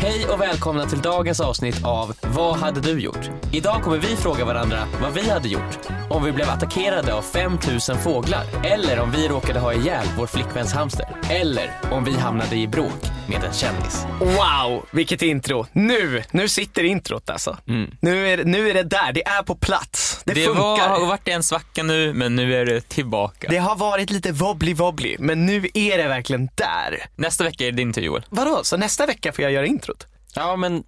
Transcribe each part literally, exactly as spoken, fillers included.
Hej och välkomna till dagens avsnitt av Vad hade du gjort? Idag kommer vi fråga varandra vad vi hade gjort om vi blev attackerade av fem tusen fåglar, eller om vi råkade ha ihjäl vår flickväns hamster, eller om vi hamnade i bråk med en kändis. Wow, vilket intro. Nu, nu sitter introt alltså. Mm. Nu, är, nu är det där, det är på plats. Det, det funkar. Var, har varit en svacka nu, men nu är det tillbaka. Det har varit lite wobbly-wobbly, men nu är det verkligen där. Nästa vecka är det din tur, Joel. Vadå? Så nästa vecka får jag göra introt? Ja, men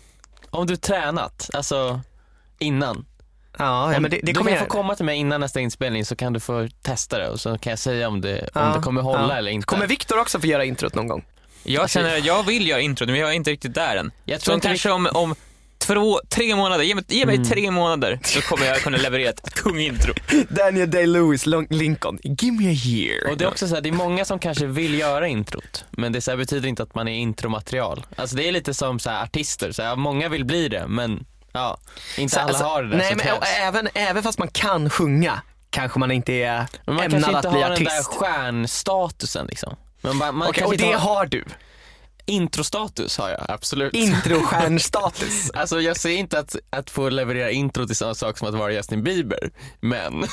om du tränat, alltså innan. Ja, ja men det, det du kommer kan jag... få komma till mig innan nästa inspelning, så kan du få testa det och så kan jag säga om det, ja, om det kommer hålla ja. eller inte. Kommer Victor också få göra introt någon gång? Jag känner att jag vill göra introt, men jag är inte riktigt där än. Jag tror så kanske vi... om, om två, tre månader, ge mig, ge mig mm. tre månader, så kommer jag kunna leverera ett kungintro. Daniel Day-Lewis Lincoln, give me a year. Och det är också så här, det är många som kanske vill göra introt, men det så här betyder inte att man är intromaterial. Alltså det är lite som så här artister, så här, många vill bli det, men ja, inte så, alla alltså, har det där. Nej, men även, även fast man kan sjunga, kanske man inte är men man ämnad kanske att inte bli har artist. Den där stjärnstatusen liksom. Men man, man okay, och det har... har du. Introstatus har jag, absolut. Introstjärnstatus. Alltså jag säger inte att, att få leverera intro till samma sak som att vara Justin Bieber, men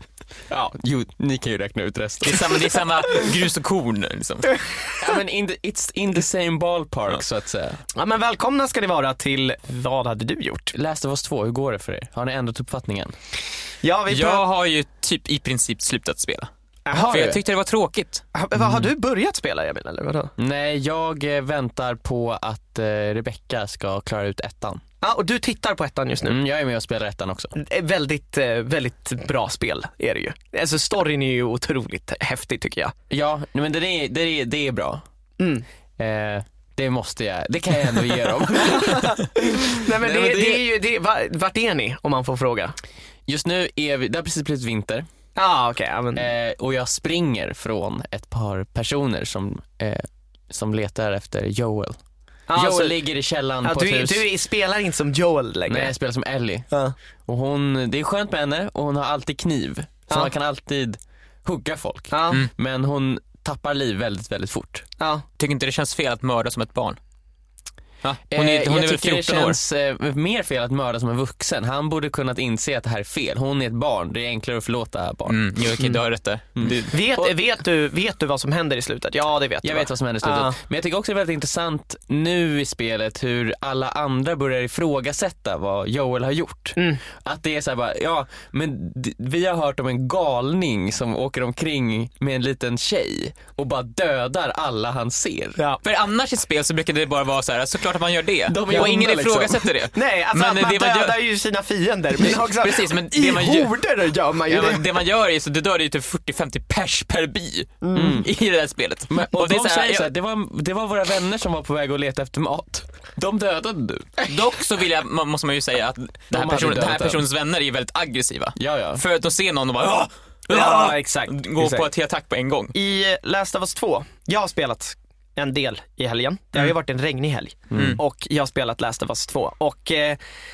ja, jo, ni kan ju räkna ut resten. Det är samma, det är samma grus och korn liksom. Ja, men in the, it's in the same ballpark, ja. Så att säga. Ja, men välkomna ska ni vara till Vad hade du gjort? Last of Us två, hur går det för er? Har ni ändrat uppfattningen? Ja, vi jag har ju typ i princip slutat spela. Aha, för jag tyckte det var tråkigt. Mm. Har du börjat spela, Emil, eller vadå? Nej, jag väntar på att eh, Rebecca ska klara ut ettan. Ja, och du tittar på ettan just nu. Mm, jag är med och spelar ettan också. Väldigt, väldigt bra spel är det ju. Alltså storyn är ju otroligt häftig, tycker jag. Ja, men det är, det är, det är bra. Mm. Eh, det måste jag, det kan jag ändå ge dem. Nej, men det, det är ju, det, vart är ni, om man får fråga? Just nu är vi, det har precis blivit vinter. Ah, okay, ja, men... eh, och jag springer från ett par personer som, eh, som letar efter Joel. Ah, Joel så... ligger i källaren ah, på du, ett hus. Du spelar inte som Joel längre. Nej, jag spelar som Ellie. Ah. Och hon, det är skönt med henne, och hon har alltid kniv. Så ah. man kan alltid hugga folk. Ah. Mm. Men hon tappar liv väldigt, väldigt fort. Ah. Tycker inte det känns fel att mörda som ett barn? Ja, hon är, hon är väl fjorton år. Jag tycker det känns eh, mer fel att mörda som en vuxen. Han borde kunnat inse att det här är fel. Hon är ett barn, det är enklare att förlåta barn. Mm, jo, okej, du har rätt där. Mm. Du, vet, och, vet, du, vet du vad som händer i slutet? Ja, det vet jag. Jag va? vet vad som händer i slutet. Ah. Men jag tycker också det är väldigt intressant nu i spelet hur alla andra börjar ifrågasätta vad Joel har gjort. Mm. Att det är så här bara, ja, men d- vi har hört om en galning som åker omkring med en liten tjej och bara dödar alla han ser. Ja. För annars i spel så brukar det bara vara så här, såklart att man gör det. De och ingen ifrågasätter liksom. det. Nej, alltså men man det dödar man gör... ju sina fiender. Men också, precis, men i det man gör... horder gör man ju ja, det. Men det man gör är så det dör ju typ fyrtio femtio pers per by mm. i det här spelet. Men, och och det, de är så här, så här, det, var, det var våra vänner som var på väg att leta efter mat. De dödade du. Dock så vill jag, måste man ju säga att den här, person, den här personens vänner är väldigt aggressiva. Ja, ja. För att de ser någon och bara ja, ja, exakt. Gå exakt. på ett attack på en gång. I Last of Us två, jag har spelat en del i helgen. Det har ju varit en regnig helg. Mm. Och jag har spelat Last of Us två. Och eh,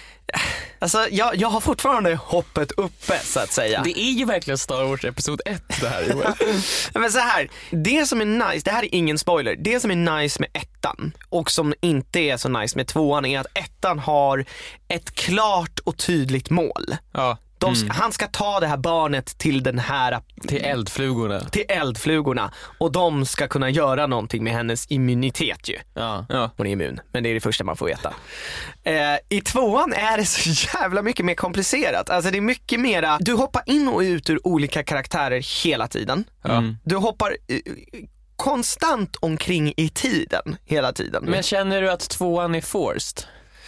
alltså, jag, jag har fortfarande hoppet uppe, så att säga. Det är ju verkligen Star Wars episod ett det här. Men så här, det som är nice, det här är ingen spoiler. Det som är nice med ettan och som inte är så nice med tvåan är att ettan har ett klart och tydligt mål. Ja. De, mm. Han ska ta det här barnet till den här till eldflugorna. Till eldflugorna. Och de ska kunna göra någonting med hennes immunitet ju. Ja. Ja. Hon är immun, men det är det första man får veta. Eh, I tvåan är det så jävla mycket mer komplicerat. Alltså det är mycket mera. Du hoppar in och ut ur olika karaktärer hela tiden. Mm. Du hoppar uh, konstant omkring i tiden hela tiden. Men känner du att tvåan är forced?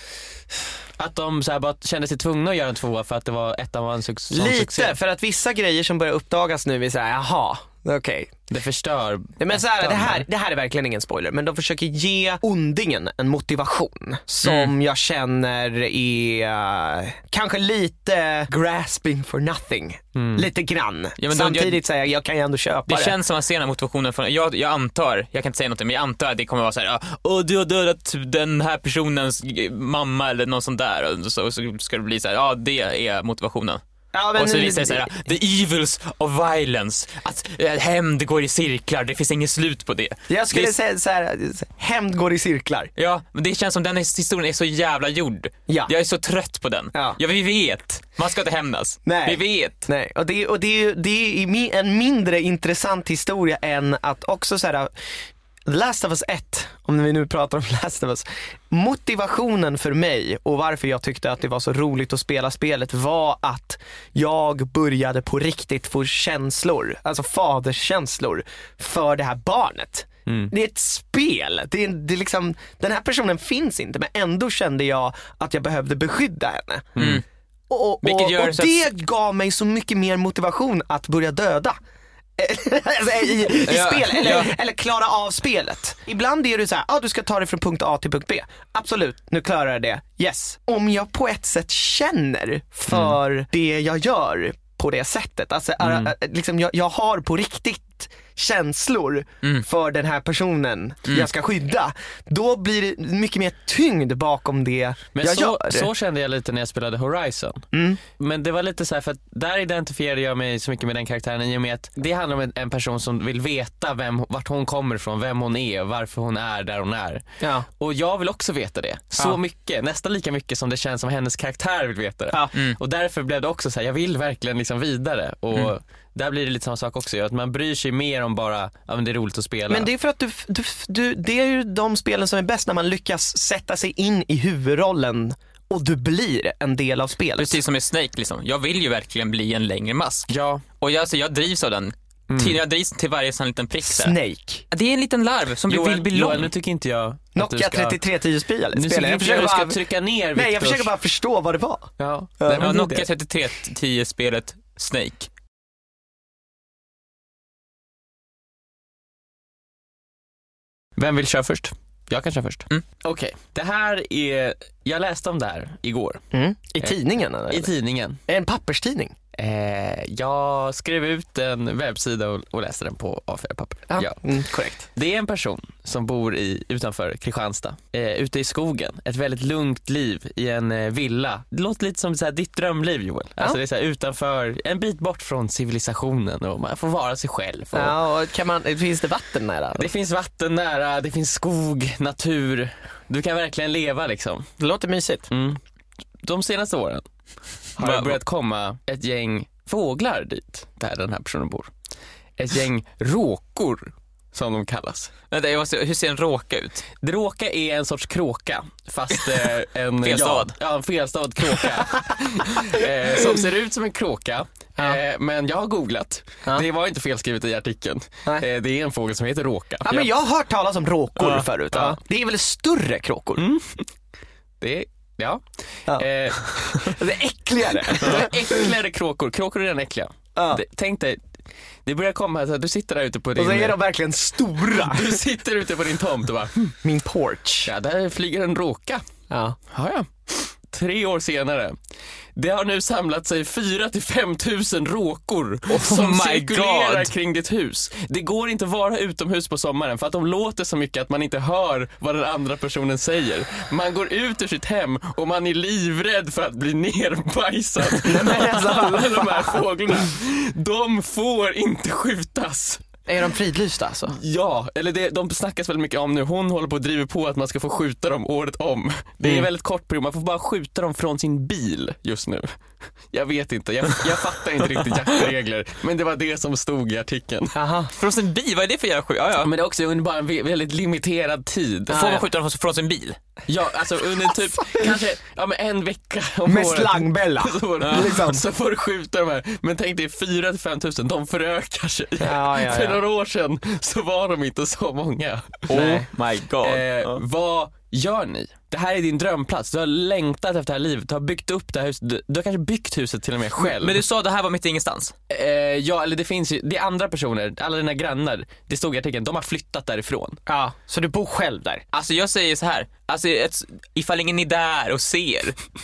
Att de så här bara kände sig tvungna att göra en tvåa för att det var ettan var en su- sån Lite, succé? för att vissa grejer som börjar uppdagas nu är så här, jaha, okej. Okay. Det förstör. Men så här, det, här, det här är verkligen ingen spoiler, men de försöker ge ondingen en motivation som mm. jag känner är uh, kanske lite grasping for nothing. Mm. Lite grann. Ja, samtidigt säger jag, jag kan ju ändå köpa det. Det känns som att se den här motivationen från, jag, jag antar, jag kan inte säga något, men jag antar att det kommer vara så här: åh, du har dödat den här personens mamma eller någon sån där, och så, och så ska det bli så här, ja, det är motivationen. Ja, men, och så visar det så här, the evils of violence, att äh, hämnd går i cirklar, det finns inget slut på det. Jag skulle det... säga så här, hämnd går i cirklar. Ja, men det känns som den historien är så jävla gjord. Ja. Jag är så trött på den. Ja, ja vi vet, man ska inte hämnas. Nej. Vi vet. Nej, och det, och det, det är en mindre intressant historia än att också så här, The Last of Us ett, om vi nu pratar om Last of Us, motivationen för mig och varför jag tyckte att det var så roligt att spela spelet var att jag började på riktigt få känslor, alltså faderskänslor för det här barnet. Mm. Det är ett spel. Det är, det är liksom, den här personen finns inte, men ändå kände jag att jag behövde beskydda henne. Mm. Och, och, och, och det gav mig så mycket mer motivation att börja döda. alltså, i, i ja, spel eller, ja. eller klara av spelet. Ibland är det så här, ah, du ska ta dig från punkt A till punkt B. Absolut, nu klarar jag det. Yes. Om jag på ett sätt känner för mm. det jag gör på det sättet. Alltså, mm. äh, liksom, jag, jag har på riktigt känslor mm. för den här personen mm. jag ska skydda. Då blir det mycket mer tyngd bakom det men jag så, gör. Så kände jag lite när jag spelade Horizon. Mm. Men det var lite så här, för att där identifierade jag mig så mycket med den karaktären i och med att det handlar om en, en person som vill veta vem, vart hon kommer ifrån, vem hon är och varför hon är där hon är. Ja. Och jag vill också veta det. Så ja. mycket, nästan lika mycket som det känns som hennes karaktär vill veta det. Ja. Mm. Och därför blev det också så här, jag vill verkligen liksom vidare. Och mm. där blir det lite samma sak också, att man bryr sig mer om bara, ja men det är roligt att spela. Men det är för att du, du, du, det är ju de spelen som är bäst när man lyckas sätta sig in i huvudrollen och du blir en del av spelet. Precis som i Snake liksom. Jag vill ju verkligen bli en längre mask. Ja. Och jag, alltså, jag drivs av den. Mm. Till, jag drivs till varje sån liten prick. Snake. Det är en liten larv som Joel, vill bli lång. Joel, nu tycker inte jag Nokia ska... trettiotre tio spel. Nu jag jag försöker bara... trycka ner Victors... Nej, jag försöker bara förstå vad det var. Ja. Ja, ja, Nokia trettiotre tio spelet Snake. Vem vill köra först? Jag kan köra först. Mm. Okej, okay. Det här är... Jag läste om det här igår. Mm. I tidningen? Eller? I tidningen. En papperstidning? Eh, jag skrev ut en webbsida och, och läste den på A fyra papper. Ja, ja. Mm, korrekt. Det är en person som bor i, utanför Kristianstad, eh, ute i skogen. Ett väldigt lugnt liv i en eh, villa. Det låter lite som så här, ditt drömliv, Joel. Ja. Alltså det är så här, utanför, en bit bort från civilisationen och man får vara sig själv. Och... Ja, och kan man, finns det vatten nära? Det finns vatten nära, det finns skog, natur. Du kan verkligen leva liksom. Det låter mysigt. Mm. De senaste åren har det börjat komma ett gäng fåglar dit, där den här personen bor. Ett gäng råkor, som de kallas. Vänta, jag måste, hur ser en råka ut? Det råka är en sorts kråka, fast eh, en... felstad. Ja, en felstad kråka. eh, som ser ut som en kråka. Ja. Eh, men jag har googlat. Ja. Det var inte felskrivet i artikeln. Eh, det är en fågel som heter råka. Ja, men jag har hört talas om råkor ja. förut. Ja. Det är väl större kråkor? Mm. Det är... Ja. ja. Eh, det är äckligare. Det är äckligare kråkor. Kråkor är den äckliga. Ja. Det, tänk dig, det börjar komma så att du sitter där ute på din... Och så är de verkligen stora. Du sitter ute på din tomt och bara... Min porch. Ja, där flyger en råka. Ja. Ja, ja. Tre år senare. Det har nu samlat sig fyra till fem tusen råkor oh som cirkulerar God. kring ditt hus. Det går inte att vara utomhus på sommaren för att de låter så mycket att man inte hör vad den andra personen säger. Man går ut ur sitt hem och man är livrädd för att bli nerbajsad av alla de här fåglarna. De får inte skjutas. Är de fridlysta alltså? Ja, eller det, de snackas väldigt mycket om nu. Hon håller på att driva på att man ska få skjuta dem året om. Det är mm. väldigt kort period. Man får bara skjuta dem från sin bil just nu. Jag vet inte, jag, jag fattar inte riktigt jaktregler. Men det var det som stod i artikeln. Aha. Från sin bil? Vad är det för jävla skjut? Ja, ja. Men det är också under bara en väldigt limiterad tid. Får man skjuta dem från sin bil? Ja, alltså under typ kanske ja, men en vecka om med slangbella. Så, ja. liksom. Så får du skjuta de här. Men tänk dig fyra till fem tusen, de förökar sig. Ja, ja, ja. För några år sedan så var de inte så många. Oh my God. Eh, ja. Vad gör ni? Det här är din drömplats. Du har längtat efter det här livet. Du har byggt upp det här huset. Du, du har kanske byggt huset till och med själv. Men du sa att det här var mitt ingenstans. Eh, ja, eller det finns ju, det är andra personer, alla dina grannar. Det stod i artikeln, de har flyttat därifrån. Ja, så du bor själv där. Alltså jag säger så här, alltså ett, ifall ingen är där och ser,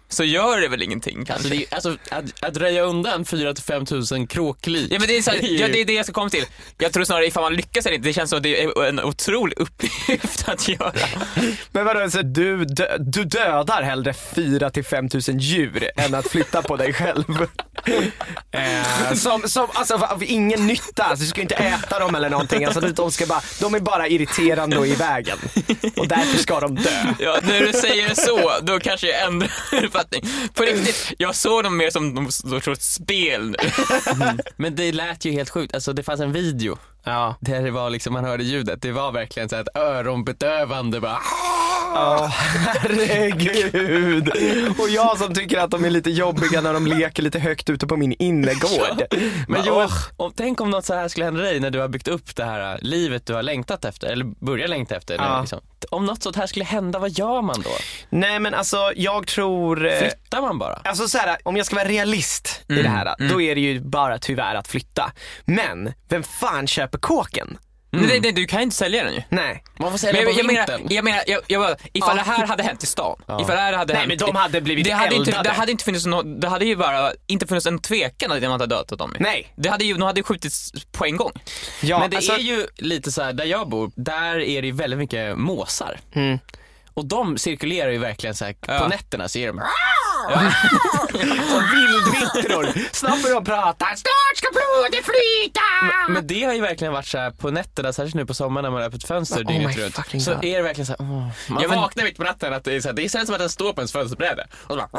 så gör det väl ingenting kanske. Alltså, det är, alltså att, att röja undan fyra till fem tusen kråklik. Ja, men det är, så här, ja, det är det jag ska komma till. Jag tror snarare ifall man lyckas eller inte, det känns som att det är en otrolig uppgift att göra. Men vadå, så du, dö, du dödar hellre fyra till fem tusen djur än att flytta på dig själv. eh, som, som, alltså av ingen nytta, alltså, du ska inte äta dem eller någonting, alltså, de, ska bara, de är bara irriterande och i vägen. Och därför ska de dö. Ja, när du säger så, då kanske jag ändrar uppfattning. På riktigt, jag såg dem mer som de, de tror ett spel nu. Mm. Men det lät ju helt sjukt, alltså det fanns en video. Ja. Där det var liksom, man hörde ljudet, det var verkligen så här ett öronbedövande bara. Ja, oh, herregud. Och jag som tycker att de är lite jobbiga när de leker lite högt ute på min innergård. Ja. Men Joel, om, tänk om något så här skulle hända dig när du har byggt upp det här livet du har längtat efter, eller börjar längta efter. Ja. Liksom. Om något sånt här skulle hända, vad gör man då? Nej men alltså, jag tror... Flyttar man bara? Alltså så här, om jag ska vara realist mm, i det här, mm. då är det ju bara tyvärr att flytta. Men, vem fan köper kåken? Mm. Nej, nej, du kan inte sälja den ju. Nej. Man får sälja men jag, på jag menar, vintern. jag menar, jag, jag bara, ifall Ja. det här hade hänt i stan, Ja. ifall det här hade Nej hänt, men de hade blivit det hade eldade. inte, det hade inte funnits något, det hade ju bara inte funnits en tvekan att man hade dödat dem. Nej. Det hade ju, de hade skjutits på en gång. Ja, Men det alltså, är ju lite så här, där jag bor, där är det ju väldigt mycket måsar. Mm. Och de cirkulerar ju verkligen så här, Ja. på nätterna så är de som vildvittror. Snabbt börjar de prata. Snart ska blodet flyta. Men, men det har ju verkligen varit så här på nätterna, särskilt nu på sommaren när man har öppet fönster Oh dygnet my runt. fucking Så God. är det verkligen så här, åh, man Ja, men- vaknar mitt på natten att det är så här, det är så här som att den står på ens fönsterbräde. Och så bara,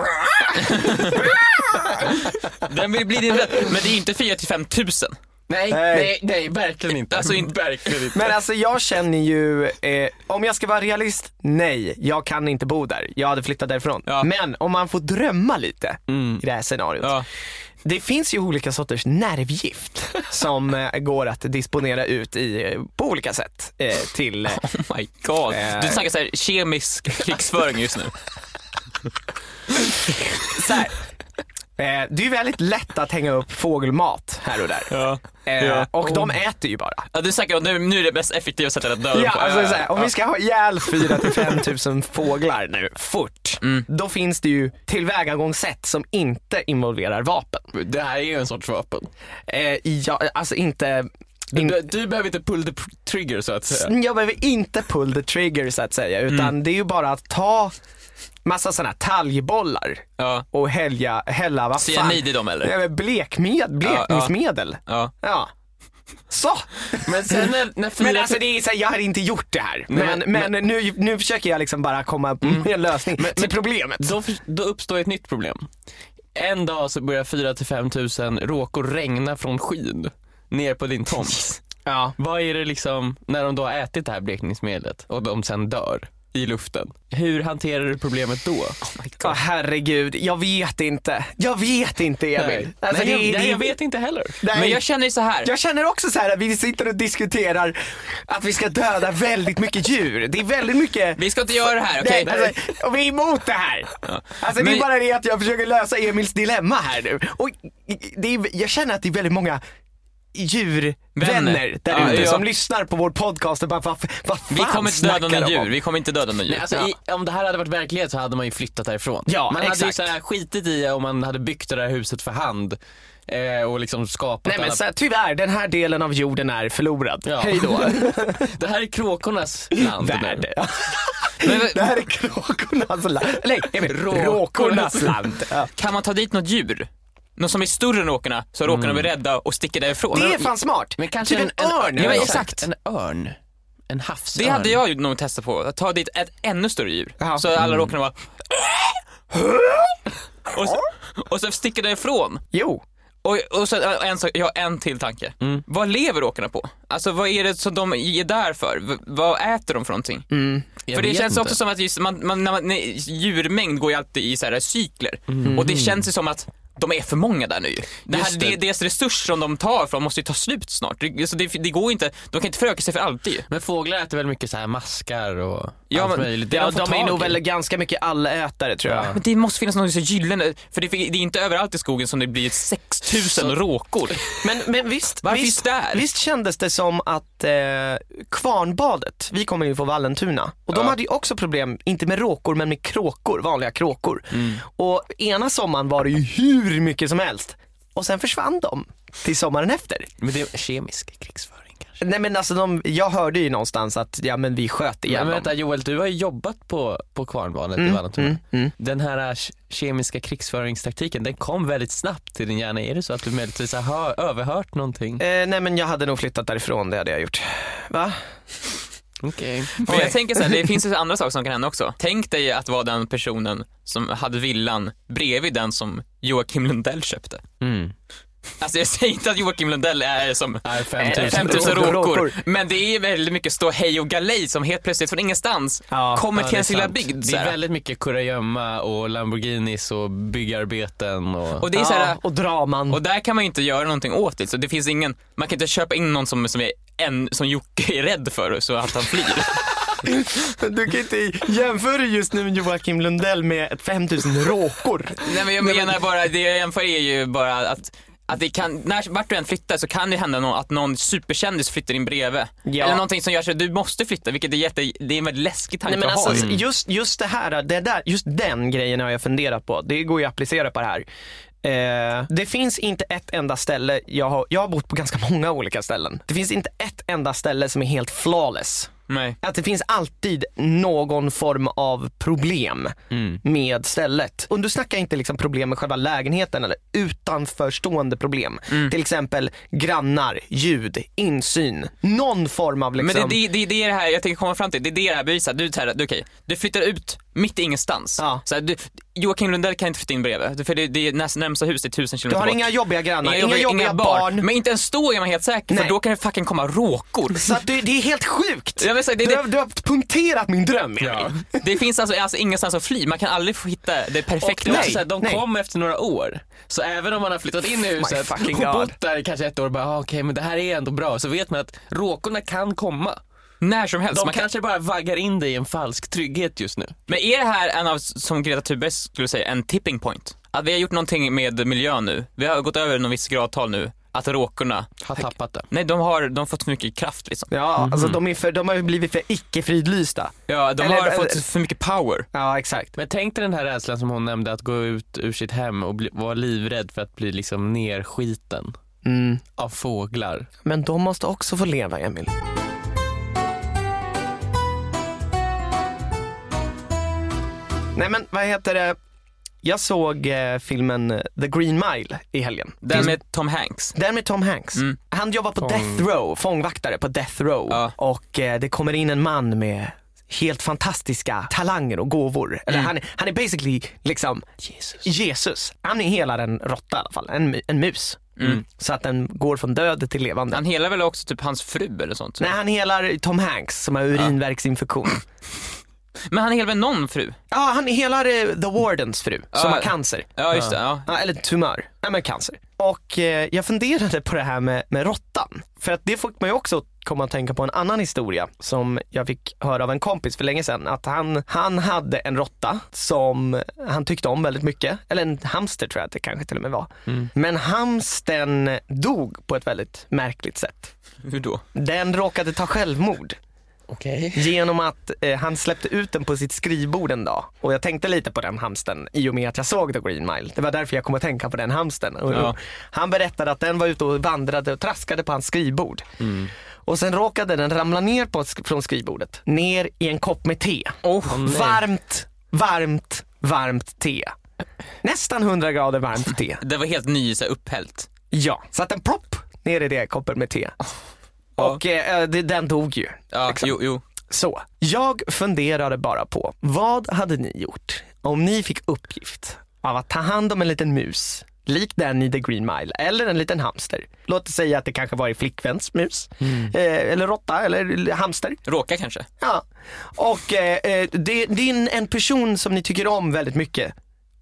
Den blir, blir det, men det är inte fyra till fem tusen. nej, Nej. nej, nej, verkligen inte. Alltså, inte- verkligen inte. Men alltså jag känner ju, eh, om jag ska vara realist, nej, jag kan inte bo där. Jag hade flyttat därifrån. Ja. Men om man får drömma lite Mm. i det här scenariot. Ja. Det finns ju olika sorters nervgift som eh, går att disponera ut i, eh, på olika sätt eh, till... Eh, Oh my god. Eh. Du snackar så här kemisk krigsföring just nu. så här, eh, det är ju väldigt lätt att hänga upp fågelmat här och där. Ja. Eh, Ja. Och de äter ju bara. Ja, du snackar om nu, nu är det bäst effektiva sättet att döda Ja, på. alltså, så här, om vi ska ha ihjäl fyra till fem tusen fåglar nu, fort, Mm. då finns det ju tillvägagångssätt som inte involverar vapen. Det här är ju en sorts vapen. Eh, ja, alltså inte... In, Du, du behöver inte pull the pr- trigger så att säga. jag behöver inte pull the trigger så att säga, utan Mm. det är ju bara att ta massa såna här talgbollar Ja. och hälla, hälla vad fan... Cyanid i dem eller? Ja, men blekmed, blekningsmedel. Ja. Ja. Så. Men sen när, när fyra... Men alltså det är så här, jag har inte gjort det här. Nej, Men, men- men, nu, nu försöker jag liksom bara komma på en lösning till problemet. Då, då uppstår ett nytt problem. En dag så börjar fyra till fem tusen råkor regna från skyn ner på din tomt. Ja. Vad är det liksom, när de då har ätit det här blekningsmedlet och de sen dör i luften? Hur hanterar du problemet då? Ja, herregud, jag vet inte. Jag vet inte, Emil. Alltså, Nej, jag, det, nej, det, jag vet inte heller. nej. Men jag känner ju så här. Jag känner också så här att vi sitter och diskuterar att vi ska döda väldigt mycket djur. Det är väldigt mycket... Vi ska inte göra det här, okej? Nej, alltså, och vi är emot det här. Alltså, det är Men- bara det att jag försöker lösa Emils dilemma här nu. Och det är, jag känner att det är väldigt många djurvänner där Ja, ute ja. som lyssnar på vår podcast och bara, vad, vad fan Vi kommer inte döda snackar någon de djur. om? Vi kommer inte döda någon djur. Nej, alltså, i, om det här hade varit verklighet så hade man ju flyttat därifrån. Ja, man hade ju exakt. så här skitit i om man hade byggt det där huset för hand eh, och liksom skapat Nej men alla... så här, tyvär, den här delen av jorden är förlorad. Ja. Hej då. Det här är kråkornas land nu. Värld. Men, Det här är kråkornas land. Nej, Emil, Råkornas. råkornas land. Ja. kan man ta dit något djur? Något som är större än råkorna, så råkorna blir rädda och sticker därifrån. Det är fan smart. Men kanske typ en, en- örn. en- eller Ja, men något. exakt. En örn. En havsörn. Det hade jag ju nog testat på, att ta dit ett ännu större djur. Ja. Så alla råkorna var... och, så, och så sticker därifrån. Jo. Och, och så en, sak- jag har en till tanke. Mm. Vad lever råkorna på? Alltså vad är det som de är där för? V- vad äter de för någonting? Mm. Jag För det vet känns inte. också som att just, man, man, när man, nej, djurmängd går ju alltid i så här cykler. Och det känns ju som att de är för många där nu. Det här, det. Deras resurs som de tar från måste ju ta slut snart. Det, alltså det, det går inte, de kan inte föröka sig för alltid. Men fåglar äter väl mycket så här maskar och ja, allt men, möjligt. Ja, de är nog väl ganska mycket allätare tror jag. Ja. Men det måste finnas något så gyllene, för det, det är inte överallt i skogen som det blir sex tusen råkor. Men, men visst, visst, där? visst kändes det som att eh, Kvarnbadet, vi kommer ju från Vallentuna, och de ja. hade ju också problem, inte med råkor men med kråkor, vanliga kråkor. Mm. Och ena sommaren var det ju hur mycket som helst. Och sen försvann de till sommaren efter. Men det är kemisk krigsföring kanske. Nej men alltså de, jag hörde ju någonstans att ja men vi sköt igen. Men vänta Joel, du har ju jobbat på, på Kvarnbadet mm, i Vallentuna. Mm, mm. Den här kemiska krigsföringstaktiken, den kom väldigt snabbt till din hjärna. Är det så att du möjligtvis har överhört någonting? Eh, nej men jag hade nog flyttat därifrån, det hade jag gjort. Va? Okej. Okay. Men jag tänker så här, det finns ju andra saker som kan hända också. Tänk dig att vara den personen som hade villan bredvid den som Joakim Lundell köpte. Mm. Alltså jag säger inte att Joakim Lundell är som fem tusen råkor, men det är väldigt mycket stå hej och galej som helt plötsligt från ingenstans ja, kommer ja, till en lilla bygd. Det är väldigt mycket kurragömma och Lamborghinis och byggarbeten och, och, det är så här, ja, och draman. Och där kan man inte göra någonting åt det. Så det finns ingen, man kan inte köpa in någon som, som, är en, som Jocke är rädd för så att han flyr. Du kan inte jämföra just nu Joakim Lundell med ett fem tusen råkor. Nej men jag menar bara, det jag jämför är ju bara att Att det kan, när vart du än flyttar så kan det hända någon, att någon superkändis flyttar in bredvid. Ja. Eller någonting som gör så att du måste flytta, vilket är jätte, det är en väldigt läskig tanke. Nej, men att alltså, ha. Just, just det här, det där, just den grejen har jag funderat på. Det går ju att applicera på det här. Eh, det finns inte ett enda ställe, jag har, jag har bott på ganska många olika ställen. Det finns inte ett enda ställe som är helt flawless. Nej. Att det finns alltid någon form av problem mm. med stället. Och du snackar inte liksom problem med själva lägenheten eller utanförstående problem. Mm. Till exempel grannar, ljud, insyn, någon form av liksom... Men det, det, det är det här jag tänker komma fram till. Det är det här bevisar. Du, du, okay, du flyttar ut mitt i ingenstans. Ja. Så här, du, Joakim Lundell kan inte flytta in bredvid. För det, det är näst, närmsta hus är tusen kilometer bort. Du har inga jobbiga grannar, inga, inga jobbiga, inga barn. barn. Men inte ens då är man helt säker. Nej. För då kan det fucking komma råkor. Så att det, det är helt sjukt. Jag vill säga, det, du, det, har, du har punkterat min dröm. Ja. Det finns alltså, alltså ingenstans att fly. Man kan aldrig få hitta det perfekta. Och, nej, så här, de kommer efter några år. Så även om man har flyttat in i huset och bott där kanske ett år, bara ah, okej okay, men det här är ändå bra. Så vet man att råkorna kan komma. När som helst. De man kanske kan... bara vaggar in dig i en falsk trygghet just nu. Men är det här en av, som Greta Thunberg skulle säga, en tipping point? Att vi har gjort någonting med miljön nu. Vi har gått över någon viss gradtal nu. Att råkorna har tappat det. Nej, de har, de har fått för mycket kraft liksom. Ja, mm-hmm. alltså de, är för, de har blivit för icke-fridlysta. Ja, de eller, har eller, fått för mycket power. Ja, exakt. Men tänk dig den här rädslan som hon nämnde, att gå ut ur sitt hem och bli, vara livrädd för att bli liksom nerskiten mm. av fåglar. Men de måste också få leva, Emil. Nej men vad heter det? Jag såg eh, filmen The Green Mile i helgen. Den med Tom Hanks. Den med Tom Hanks. Mm. Han jobbar på Fång... Death Row, fångvaktare på Death Row. Ja. Och eh, det kommer in en man med helt fantastiska talanger och gåvor. Eller mm. han, han är basically liksom Jesus. Jesus. Han är hela en råtta i alla fall, en, en mus. Mm. Så att den går från död till levande. Han helar väl också typ hans fru eller sånt? Nej, han helar Tom Hanks som har urinverksinfektion. Men han är väl någon fru? Ja, han är hela The Wardens fru som ja, har cancer. Ja, just det. Ja. Ja, eller tumör. Nej, men cancer. Och eh, jag funderade på det här med, med råttan. För att det fick man ju också komma att tänka på en annan historia som jag fick höra av en kompis för länge sedan. Att han, han hade en råtta som han tyckte om väldigt mycket. Eller en hamster tror jag att det kanske till och med var. Mm. Men hamsten dog på ett väldigt märkligt sätt. Hur då? Den råkade ta självmord. Okay. Genom att eh, han släppte ut den på sitt skrivbord en dag. Och jag tänkte lite på den hamsten i och med att jag såg The Green Mile. Det var därför jag kom att tänka på den hamsten. Och, ja. Han berättade att den var ute och vandrade och traskade på hans skrivbord. Mm. Och sen råkade den ramla ner på, från skrivbordet. Ner i en kopp med te. Oh, varmt, varmt, varmt te. Nästan hundra grader varmt te. Det var helt ny, så upphällt. Ja, så att en plopp ner i det koppen med te. Och eh, det, den dog ju. Ja, liksom. jo, jo. Så, jag funderade bara på, vad hade ni gjort om ni fick uppgift av att ta hand om en liten mus, lik den i The Green Mile, eller en liten hamster? Låt oss säga att det kanske var i flickväns mus, mm. eh, eller råtta, eller hamster. Råka kanske. Ja, och eh, det, det är en person som ni tycker om väldigt mycket.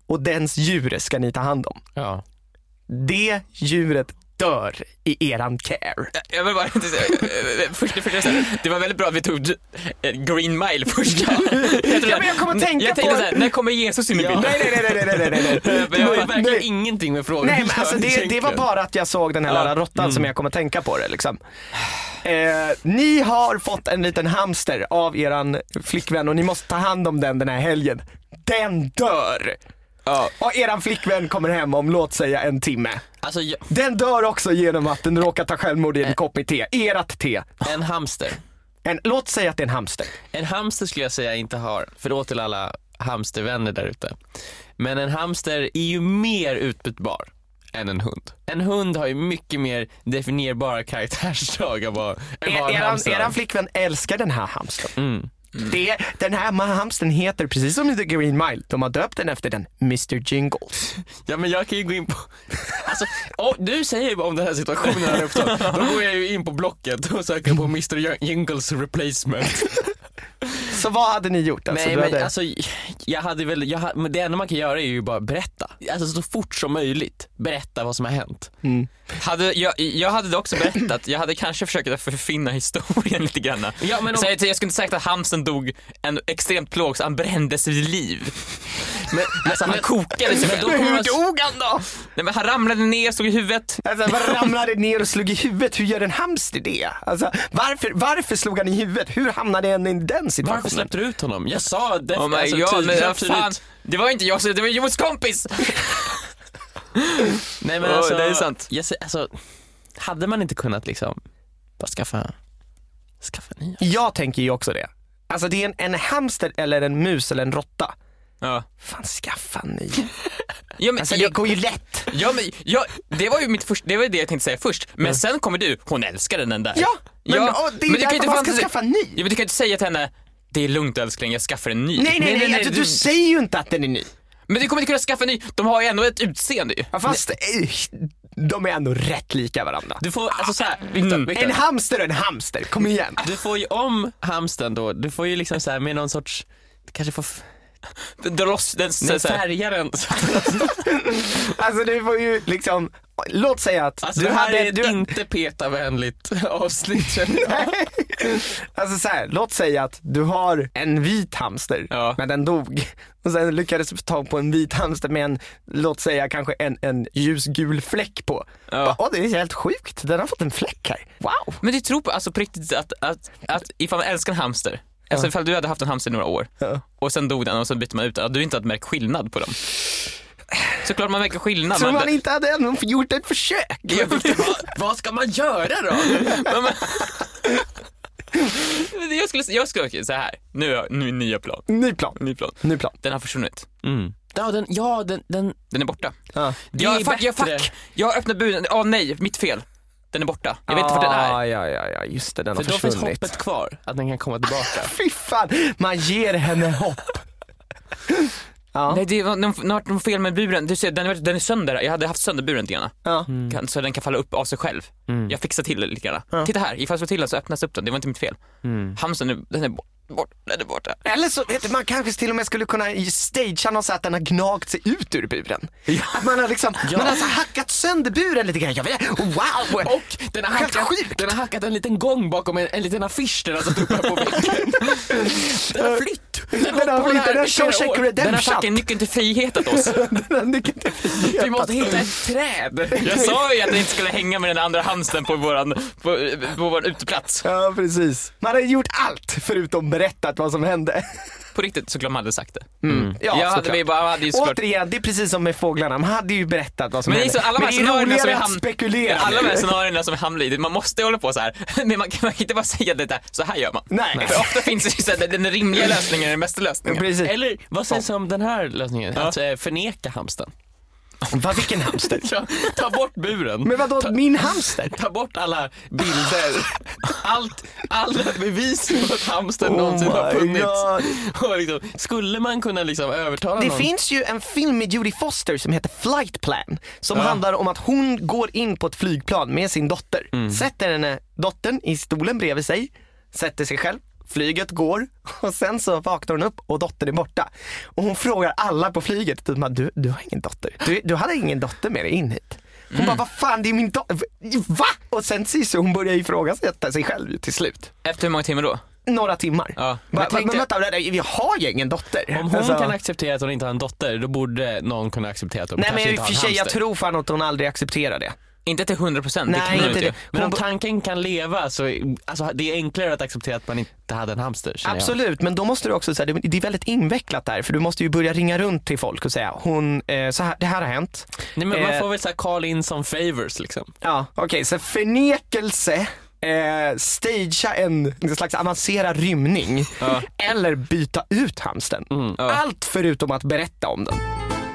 och dens djur ska ni ta hand om. Ja. Det djuret dör i eran care. Jag vill bara inte säga, först, först, först, det var väldigt bra att vi tog Green Mile först. Jag, tror Ja, men jag kommer tänka jag på... tänkte så här, när kommer Jesus in i bilden? Nej, nej, nej, nej, nej, nej, nej. Men jag har verkligen Nej. ingenting med frågan. Nej, men alltså det, det var bara att jag såg den här Ja. lilla råttan som jag kommer tänka på det liksom. Eh, ni har fått en liten hamster av eran flickvän och ni måste ta hand om den den här helgen. Den dör! Ja. Och eran flickvän kommer hem om, låt säga, en timme. Alltså, jag, Den dör också genom att den råkar ta självmord i en kopp med te. Erat te. en hamster. En, låt säga att det är en hamster. En hamster skulle jag säga inte har, förlåt till alla hamstervänner där ute. Men en hamster är ju mer utbytbar än en hund. En hund har ju mycket mer definierbara karaktärsdrag än vad, än vad en Eran, hamster har. eran flickvän älskar den här hamstern. Mm. Det, den här hamstern heter precis som The Green Mile. De har döpt den efter den mister Jingles. Ja, men jag kan ju gå in på... Alltså, oh, du säger ju om den här situationen här uppstått. Då går jag ju in på Blocket och söker på mister Jingles replacement. Så vad hade ni gjort? Alltså, Nej, du men hade... alltså, jag hade väl, jag, men det enda man kan göra är ju bara berätta. Alltså så fort som möjligt. Berätta vad som har hänt. Mm. Hade, jag, jag hade också berättat, jag hade kanske försökt att förfinna historien lite grann. Ja, men om... Så jag, jag skulle inte säga att hamsten dog en extremt plåg, så han brändes vid liv. Men, Alltså han kokade sig. men då Men kommer Hur man... dog han då? Nej, men han ramlade ner, slog i huvudet. Alltså, vad ramlade ner och slog i huvudet? Hur gör en hamster det? Alltså, varför, varför slog han i huvudet? Hur hamnade han i den situationen? Varför släppte du ut honom? Jag sa det. Oh my alltså, God, tydligt, men ja, absolut. fan, det var inte jag, det var Joels kompis. Nej, men Oh, alltså, det är sant. Jag, sä- alltså, hade man inte kunnat liksom bara skaffa, skaffa nya? Jag tänker ju också det. Alltså det är en, en hamster eller en mus eller en råtta. Ja. Fan, skaffa en ny. Ja, men, Alltså det jag, går ju lätt. ja, men, ja, det var ju mitt först, det var det jag tänkte säga först. Men Mm. sen kommer du, hon älskade den där. Ja, men, ja, och det är men du kan därför inte man fan ska säga- skaffa en ny. Ja, men du kan inte säga till henne, det är lugnt älskling, jag skaffar en ny. Nej, nej, nej, nej, du, du säger ju inte att den är ny. Men du kommer inte kunna skaffa en ny, de har ju ändå ett utseende ju. Ja, fast eh, de är ändå rätt lika varandra. Du får, alltså såhär, Victor, Mm. Victor, En hamster och en hamster, kom igen. du får ju om hamsten då, du får ju liksom såhär med någon sorts, kanske få f- Dra loss den så, nej, så här. färga den. Alltså du får ju liksom, låt säga att Alltså du det här hade... är ett Du, inte petavänligt avsnitt, känner jag. alltså så här, låt säga att du har en vit hamster, Ja. men den dog. Och sen lyckades du få tag på en vit hamster med en, låt säga kanske en, en ljusgul fläck på. Ja. Bara, åh, det är helt sjukt, den har fått en fläck här. Wow. Men du tror på, alltså på riktigt att, att, att ifall man älskar en hamster, alltså ifall du hade haft en hamster i några år Ja. och sen dog den och så bytte man ut den, att du inte hade märkt skillnad på dem. Såklart man märker skillnad. Tror man, man inte hade ännu gjort ett försök? Ja, vad, vad ska man göra då? men, men, men jag skulle, jag skulle okej, så här. Nu är nu är nya plan. Ny plan, Ny plan. ny plan. Den har försvunnit. Mm. Ja, den, ja den, den, Den är borta. Ja. det Jag, är fuck, jag, bättre. fuck. Jag har öppnat buren. Åh nej, mitt fel. Den är borta. Jag vet inte vart den är. Ah, ja, ja, ja, just det, den har För då finns försvunnit. hoppet kvar, att den kan komma tillbaka. Fy fan, man ger henne hopp. Ja. Nej, det var någon, något något fel med buren. Du ser, den, är- den är sönder. Jag hade haft sönder buren lite grann. Ja. Kan, så den kan falla upp av sig själv. Jag fixar till det lite grann. Ja. Titta här, ifall jag slår till den så öppnas upp den. Det var inte mitt fel. Hamsten, är- den är bort, bort, den är borta. Eller så, vet du, man kanske till och med skulle kunna stagea något så att den har gnagt sig ut ur buren. Att man har liksom, man har alltså hackat sönder buren lite grann. Jag vet, wow! Och den har, Helt hackat, sjukt. den har hackat en liten gång bakom en, en liten affisch den har satt upp här på väggen. Den har flytt. Den Den har blivit den här Shawshank Den har Redemption. fucking nyckeln till frihet åt oss. Den har nyckeln till frihet. Vi måste hitta ett träd. Jag sa ju att jag inte skulle hänga med den andra hamsten på våran, på, på vår uteplats. Ja, precis. Man har gjort allt förutom berättat vad som hände. På riktigt så klart man hade sagt det. Ja, jag hade, såklart. vi bara, hade ju såklart... Återigen, det är precis som med fåglarna. Man hade ju berättat vad som Men det är hände. så alla de här Men det är scenarierna som vi roligare att ham- spekulera. Alla de här nu. scenarierna som vi hamnar i, man måste hålla på så här. Men man kan, man kan inte bara säga det där, så här gör man. Nej. För ofta finns det ju så här, den rimliga lösningen är den bästa lösningen. Precis. Eller vad sägs om den här lösningen? Att eh, förneka hamsten. Vad, vilken hamster? Ja, ta bort buren. Men vadå, ta, min hamster? ta bort alla bilder. Allt, alla bevis på att hamsten Oh någonsin har my funnits. God. Och liksom, skulle man kunna liksom övertala Det någon? finns ju en film med Jodie Foster som heter Flight Plan, som Ja. handlar om att hon går in på ett flygplan med sin dotter, sätter henne, dottern i stolen bredvid sig, sätter sig själv flyget går och sen så vaknar hon upp och dottern är borta. Och hon frågar alla på flyget, typ, du, du har ingen dotter. Du, du hade ingen dotter med dig in hit. Hon mm. bara, vad fan, det är min dotter. Va? Och sen så hon börjar ifrågasätta sig själv till slut. Efter hur många timmar då? Några timmar. Ja. Men va, tänkte... men vänta, vi har ju ingen dotter. Om hon alltså... kan acceptera att hon inte har en dotter, då borde någon kunna acceptera att hon Nej, kanske men inte har en för sig, hamster. Jag tror fan att hon aldrig accepterar det. Inte till hundra procent. Nej, inte det. Men om tanken kan leva så alltså, det är enklare att acceptera att man inte hade en hamster. Absolut, jag. men då måste du också säga, det är väldigt invecklat där, för du måste ju börja ringa runt till folk och säga, hon, eh, så här, det här har hänt. Nej, men eh, man får väl så här call in som favors liksom. Ja, okej, okay, så förnekelse, eh, stagea en, en slags avancerad rymning ja. eller byta ut hamsten. Mm, ja. Allt förutom att berätta om den.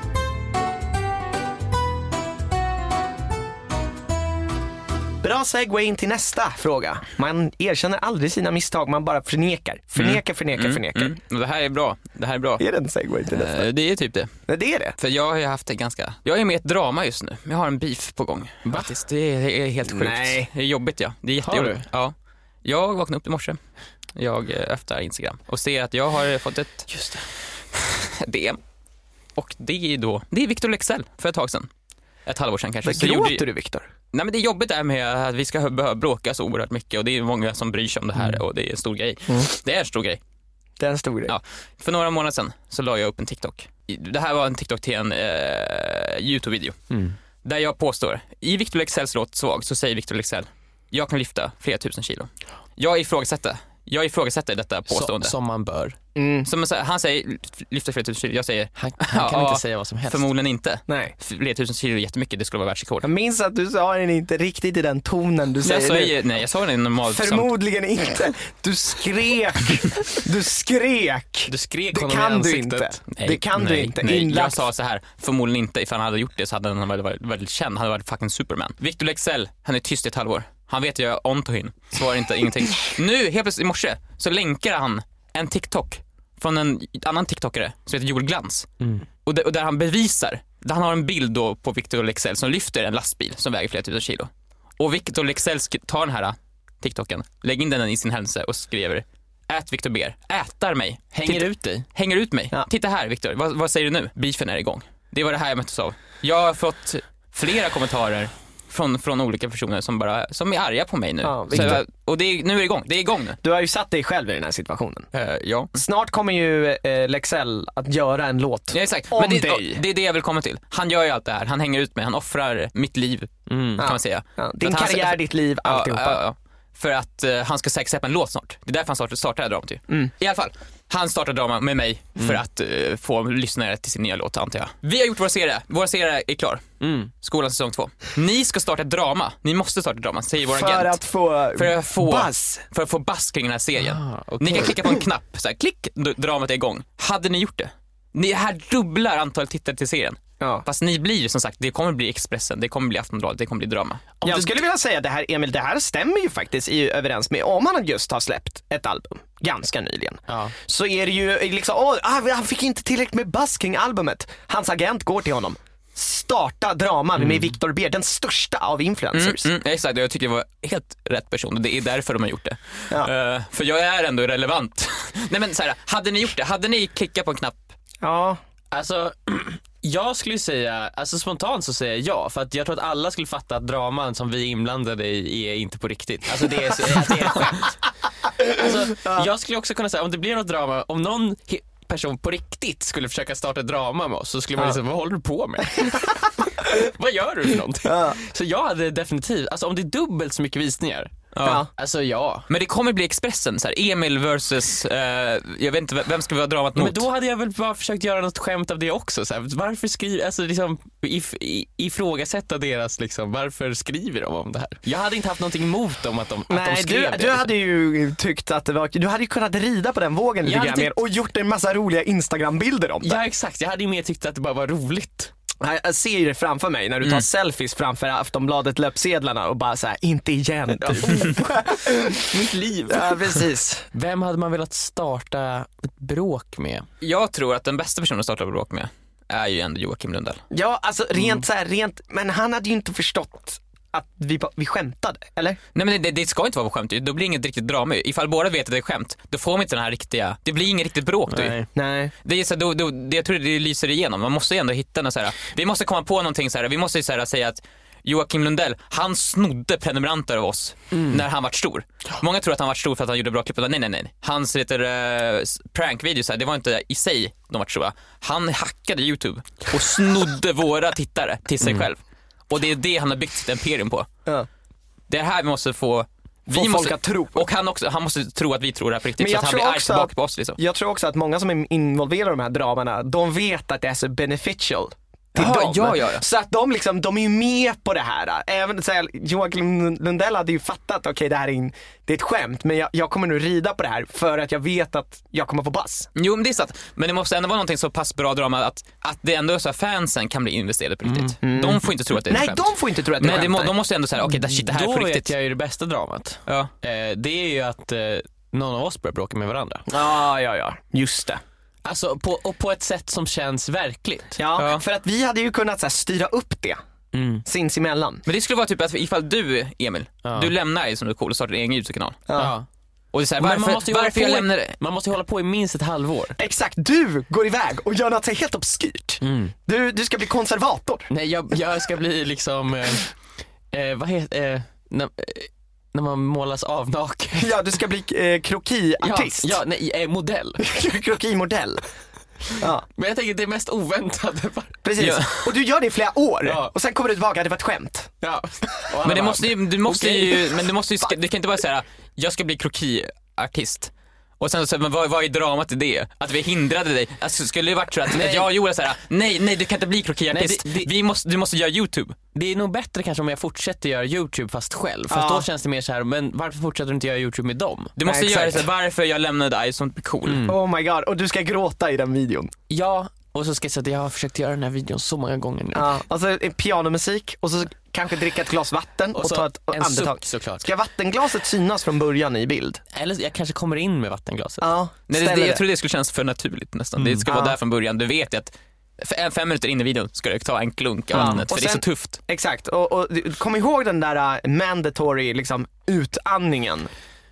Bra segway in till nästa fråga. Man erkänner aldrig sina misstag, man bara förnekar. Förnekar, förnekar, mm, förnekar. Mm. Det här är bra. Det här är bra. Är det en segway till nästa? Uh, det är typ det. Nej, det är det. För jag har ju haft det ganska... Jag är med i ett drama just nu. Jag har en beef på gång. Faktiskt. Det är, det är helt sjukt. Nej. Det är jobbigt, ja. Det är jättejobbigt. Ja. Jag vaknade upp i morse. Jag öppnar Instagram och ser att jag har fått ett... Just det. D M. Och det är då... Det är Victor Leksell för ett tag sedan. Ett halvår sedan kanske. Så gråter gjorde... du, Victor? Nej, men det är jobbigt där med att vi ska behöva bråka så oerhört mycket och det är många som bryr sig om det här mm. och det är en stor grej. Mm. Det är en stor grej. Det är en stor grej. Ja. För några månader sedan så la jag upp en TikTok. Det här var en TikTok till en eh, YouTube-video. Mm. Där jag påstår, i Victor Leksells låt Svag så säger Victor Leksell, jag kan lyfta flera tusen kilo. Jag ifrågasätter. Jag ifrågasätter detta påstående. Så, som man bör. Mm. Som han säger, lyfter flera tusen kilo. Jag säger, han, han kan ja, inte säga vad som helst. Förmodligen inte. Nej. Flera tusen kilo är jättemycket, det skulle vara världsrekord. Jag minns att du sa den inte riktigt i den tonen du säger jag säger, nej, jag sa den normalt. Förmodligen som... inte. Du skrek. Du skrek. Du skrek det kan du inte. Nej, det kan nej, du inte. Nej. Inlagt... Jag sa så här, förmodligen inte. Ifall han hade gjort det så hade han varit, varit, varit känd. Han hade varit fucking Superman. Victor Leksell, han är tyst i ett halvår. Han vet jag on to him. Svarar inte ingenting. Nu, helt plötsligt i morse, så länkar han en TikTok från en annan TikTokare som heter Joel Glans. Mm. Och, där, och där han bevisar, där han har en bild då på Victor Leksell som lyfter en lastbil som väger flera tusen kilo. Och Victor Leksell tar den här TikToken, lägger in den i sin händelse och skriver: ät Victor Ber, ätar mig. Hänger Titta, ut dig. Hänger ut mig. Ja. Titta här Victor, vad, vad säger du nu? Beefen är igång. Det var det här jag möttes av. Jag har fått flera kommentarer Från, från olika personer som bara som är arga på mig nu. Ja, så jag, och det är, nu är det igång. Det är igång nu. Du har ju satt dig själv i den här situationen. Uh, ja. Snart kommer ju uh, Leksell att göra en låt ja, exakt. om Men det, dig. Det är det jag vill komma till. Han gör ju allt det här. Han hänger ut mig. Han offrar mitt liv, mm. kan ja. man säga. Ja. Din karriär, han, ditt liv, ja, alltihopa. Ja, ja. För att uh, han ska säkert släppa en låt snart. Det är därför han startar, startar det här dramat ju. Mm. I alla fall. Han startar drama med mig för mm. att uh, få lyssnare till sin nya låt, antar jag. Vi har gjort vår serie. Vår serie är klar. Mm. Skolan säsong två. Ni ska starta ett drama. Ni måste starta ett drama, säger vår agent. För att få för att få buzz. För att få buzz kring den här serien. Ah, okay. Ni kan klicka på en knapp, så här, klick, dramat är igång. Hade ni gjort det? Ni här dubblar antalet tittare till serien. Ja. Fast ni blir som sagt, det kommer bli Expressen, det kommer bli Aftonbladet, det kommer bli drama. Om jag du... skulle vilja säga det här, Emil, det här stämmer ju faktiskt i överens med om han just har släppt ett album ganska nyligen. Ja. Så är det ju liksom, åh, han fick inte tillräckligt med buzz kring albumet. Hans agent går till honom. Starta drama mm. med Victor Ber, den största av influencers. Mm, mm, exakt, jag tycker det var helt rätt person och det är därför de har gjort det. Ja. Uh, för jag är ändå relevant. Nej men så här, hade ni gjort det? Hade ni klickat på en knapp? Ja. Alltså, jag skulle säga, alltså spontant så säger jag ja, för att jag tror att alla skulle fatta att draman som vi är inblandade i är inte på riktigt. Alltså det är, det är skämt. Alltså, ja. Jag skulle också kunna säga, om det blir något drama, om någon person på riktigt skulle försöka starta drama med oss, så skulle man ja. liksom, vad håller du på med? Vad gör du för någonting? Ja. Så jag hade definitivt, alltså om det är dubbelt så mycket visningar. Ja. Alltså ja. Men det kommer bli Expressen så här, Emil versus uh, jag vet inte vem ska vi ha dramat mot. Men då hade jag väl bara försökt göra något skämt av det också så här. Varför skriver alltså liksom if, i, ifrågasätta deras liksom, varför skriver de om det här? Jag hade inte haft någonting emot dem att de, Nej, att de skrev du, det. Du hade ju tyckt att det var, du hade ju kunnat rida på den vågen lite grann mer och gjort en massa roliga Instagram-bilder om det. Ja exakt, jag hade ju mer tyckt att det bara var roligt. Jag ser ju det framför mig när du tar mm. selfies framför Aftonbladet löpsedlarna och bara så här, inte igen. Mitt liv. Ja, precis. Vem hade man velat starta ett bråk med? Jag tror att den bästa personen att starta ett bråk med är ju ändå Joakim Lundell. Ja, alltså rent mm. så här, rent, men han hade ju inte förstått att vi, vi skämtade, eller? Nej men det, det ska inte vara på skämt, då blir det inget riktigt drama. Ifall båda vet att det är skämt, då får man inte den här riktiga, det blir inget riktigt bråk då. Nej. Nej. Det är så då, då, det, jag tror det lyser igenom. Man måste ju ändå hitta något så här. Vi måste komma på någonting så här. Vi måste ju så här säga att Joakim Lundell, han snodde prenumeranter av oss mm. när han var stor. Många tror att han var stor för att han gjorde bra klipp. Nej, nej, nej. Hans heter, uh, prankvideos här, det var inte i sig de var stora. Han hackade YouTube och snodde våra tittare till sig mm. själv. Och det är det han har byggt sitt imperium på. Ja. Det är här vi måste få... Vi få måste, folk att tro. Och han, också, han måste tro att vi tror det här på riktigt. Men så att han blir arg tillbaka att, på oss liksom. Jag tror också att många som är involverade i de här dramarna, de vet att det är så beneficial till Aha, dem. Ja, ja, ja. Så att de liksom, de är ju med på det här. Även så här, Joakim Lundell hade ju fattat, okej okay, det här är, en, det är ett skämt, men jag, jag kommer nu rida på det här för att jag vet att jag kommer få bass. Jo, men det är sant. Men det måste ändå vara någonting så pass bra drama att, att det ändå är så här, fansen kan bli investerade på riktigt. Mm. De får inte tro att det är ett Nej, skämt. de får inte tro att det är Nej, skämt. Nej, de måste ändå säga, okej, okay, shit, det här är på riktigt. Då vet jag ju det bästa dramat. Ja. Eh, det är ju att eh, någon av oss börjar bråka med varandra. Ja, ja, ja. Just det. Alltså, på, och på ett sätt som känns verkligt. Ja, ja. För att vi hade ju kunnat så här, styra upp det mm. sinsemellan. Men det skulle vara typ att ifall du, Emil, ja. du lämnar dig som du är cool och startar en egen YouTube-kanal. Ja. Ja. Och det är så här, varför, man måste varför jag lämnar det? Man måste ju hålla på i minst ett halvår. Exakt, du går iväg och gör något så helt obskyrt. Mm. Du, du ska bli konservator. Nej, jag, jag ska bli liksom, eh, eh, vad heter, eh, när, eh, när man målas av naken. Ja, du ska bli eh, krokiartist. Ja, ja, nej, eh, modell. Krokimodell. Ja. Men jag tänker det är mest oväntade. Precis, ja. Och du gör det i flera år. Ja. Och sen kommer du tillbaka, det var ett skämt. Ja. Men det måste ju, du måste okay. ju, men du måste ju, du kan inte bara säga jag ska bli krokiartist. Och sen så, men vad, vad är dramat i det? Att vi hindrade dig. Alltså, skulle det varit så att, att jag gjorde så här: nej, nej, du kan inte bli krokiartist. Nej, det, det, vi måste, du måste göra YouTube. Det är nog bättre kanske om jag fortsätter göra YouTube fast själv. Fast ja. Då känns det mer så här, men varför fortsätter du inte göra YouTube med dem? Du måste nej, göra det så här, varför jag lämnade dig som cool. Mm. Oh my god, och du ska gråta i den videon. Ja, och så ska jag säga att jag har försökt göra den här videon så många gånger nu. Ja, alltså pianomusik och så kanske dricka ett glas vatten och, och ta ett en andetag. Suck, såklart. Ska vattenglaset synas från början i bild? Eller jag kanske kommer in med vattenglaset. Ja, nej, det, det, jag tror det skulle kännas för naturligt nästan. Mm. Det ska vara ja. där från början. Du vet att fem, fem minuter in i videon ska du ta en klunk av ja. vattnet, för sen, det är så tufft. Exakt, och, och kom ihåg den där uh, mandatory liksom, utandningen